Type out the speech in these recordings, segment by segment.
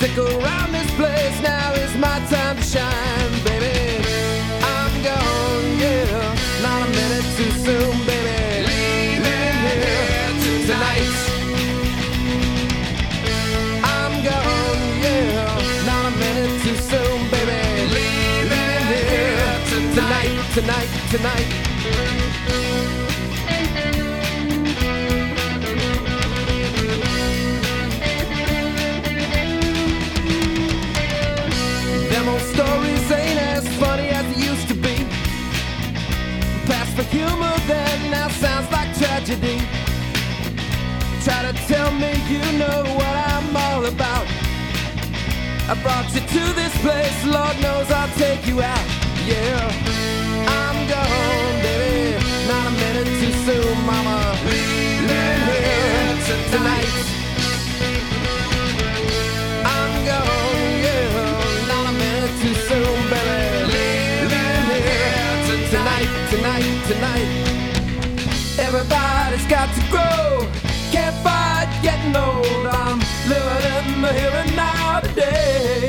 Stick around this place, now is my time to shine, baby. I'm gone, yeah, not a minute too soon, baby. Leaving here tonight. I'm gone, yeah, not a minute too soon, baby. Leaving here tonight. Them old stories ain't as funny as they used to be. Past for humor then, now sounds like tragedy. Try to tell me you know what I'm all about. I brought you to this place, Lord knows I'll take you out. Yeah, I'm gone, baby, not a minute too soon, mama. Leaving here tonight. I'm gone, yeah, not a minute too soon, baby. Leaving here tonight. Everybody's got to grow, can't fight getting old. I'm living in the here and now today.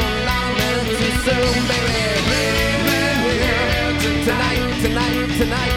Tonight